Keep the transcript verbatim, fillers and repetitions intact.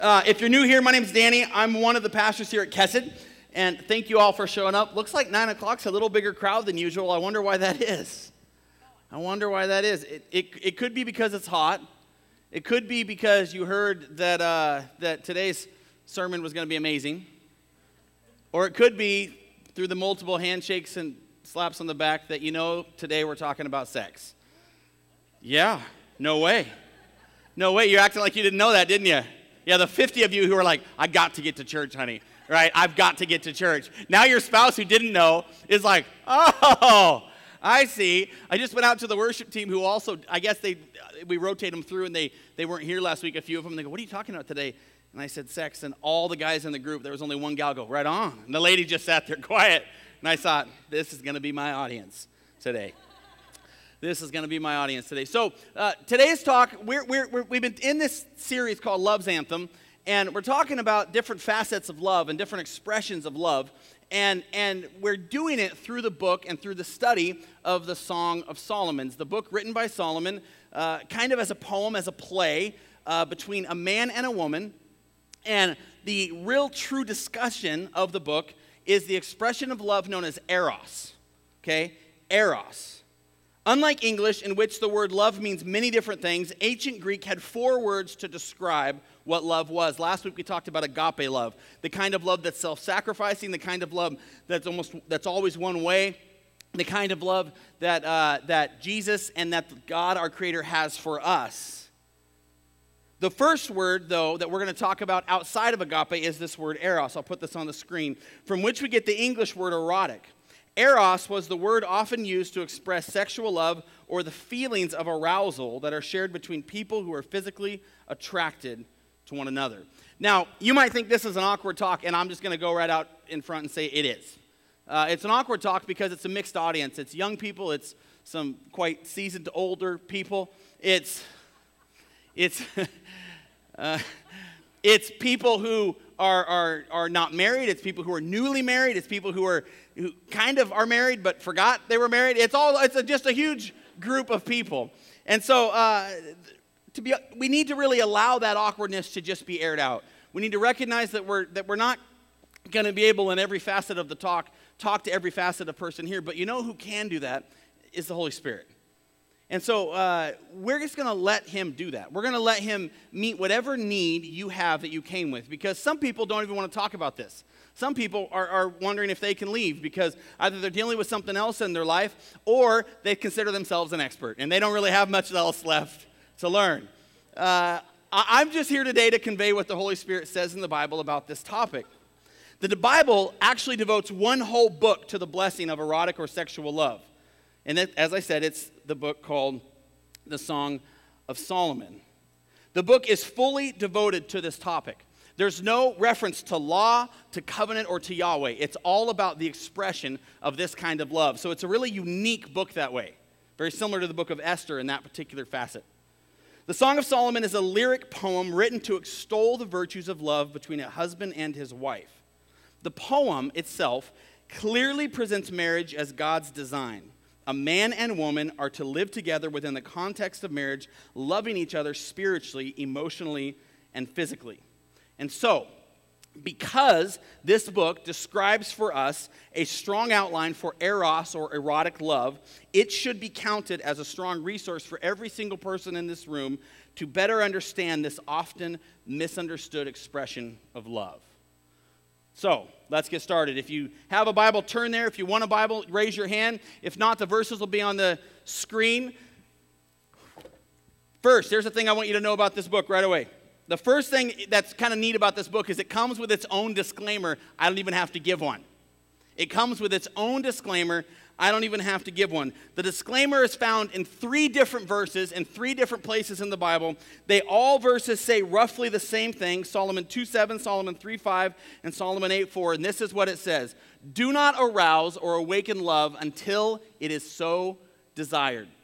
Uh, if you're new here, my name's Danny. I'm one of the pastors here at Kesed, and thank you all for showing up. Looks like nine o'clock's a little bigger crowd than usual. I wonder why that is. I wonder why that is. It, it, it could be because it's hot. It could be because you heard that, uh, that today's sermon was going to be amazing. Or it could be through the multiple handshakes and slaps on the back that you know today we're talking about sex. Yeah, no way. No way. You're acting like you didn't know that, didn't you? Yeah, the fifty of you who are like, I got to get to church, honey, right? I've got to get to church. Now your spouse who didn't know is like, oh, I see. I just went out to the worship team who also, I guess they, we rotate them through, and they, they weren't here last week, a few of them. They go, what are you talking about today? And I said, sex. And all the guys in the group, there was only one gal go, right on. And the lady just sat there quiet. And I thought, this is going to be my audience today. This is going to be my audience today. So uh, today's talk, we're, we're, we're, we've been in this series called Love's Anthem, and we're talking about different facets of love and different expressions of love, and, and we're doing it through the book and through the study of the Song of Solomon. It's the book written by Solomon, uh, kind of as a poem, as a play uh, between a man and a woman, and the real true discussion of the book is the expression of love known as eros, okay? Eros. Unlike English, in which the word love means many different things, ancient Greek had four words to describe what love was. Last week we talked about agape love, the kind of love that's self-sacrificing, the kind of love that's almost that's always one way, the kind of love that uh, that Jesus and that God, our Creator, has for us. The first word, though, that we're going to talk about outside of agape is this word eros. I'll put this on the screen, from which we get the English word erotic. Eros was the word often used to express sexual love or the feelings of arousal that are shared between people who are physically attracted to one another. Now, you might think this is an awkward talk, and I'm just going to go right out in front and say it is. Uh, it's an awkward talk because it's a mixed audience. It's young people. It's some quite seasoned older people. It's, it's, uh, it's people who are, are, are not married. It's people who are newly married. It's people who are who kind of are married but forgot they were married. It's all it's a, just a huge group of people. And so uh, to be, we need to really allow that awkwardness to just be aired out. We need to recognize that we're that we're not going to be able in every facet of the talk talk to every facet of person here. But you know who can do that is the Holy Spirit. And so uh, we're just going to let him do that. We're going to let him meet whatever need you have that you came with, because some people don't even want to talk about this. Some people are, are wondering if they can leave because either they're dealing with something else in their life or they consider themselves an expert and they don't really have much else left to learn. Uh, I'm just here today to convey what the Holy Spirit says in the Bible about this topic. The Bible actually devotes one whole book to the blessing of erotic or sexual love. And it, as I said, it's the book called the Song of Solomon. The book is fully devoted to this topic. There's no reference to law, to covenant, or to Yahweh. It's all about the expression of this kind of love. So it's a really unique book that way, very similar to the book of Esther in that particular facet. The Song of Solomon is a lyric poem written to extol the virtues of love between a husband and his wife. The poem itself clearly presents marriage as God's design. A man and woman are to live together within the context of marriage, loving each other spiritually, emotionally, and physically. And so, because this book describes for us a strong outline for eros or erotic love, it should be counted as a strong resource for every single person in this room to better understand this often misunderstood expression of love. So, let's get started. If you have a Bible, turn there. If you want a Bible, raise your hand. If not, the verses will be on the screen. First, here's the thing I want you to know about this book right away. The first thing that's kind of neat about this book is it comes with its own disclaimer. I don't even have to give one. It comes with its own disclaimer. I don't even have to give one. The disclaimer is found in three different verses in three different places in the Bible. They all verses say roughly the same thing. Solomon two seven, Solomon three five, and Solomon eight four. And this is what it says. Do not arouse or awaken love until it is so desired.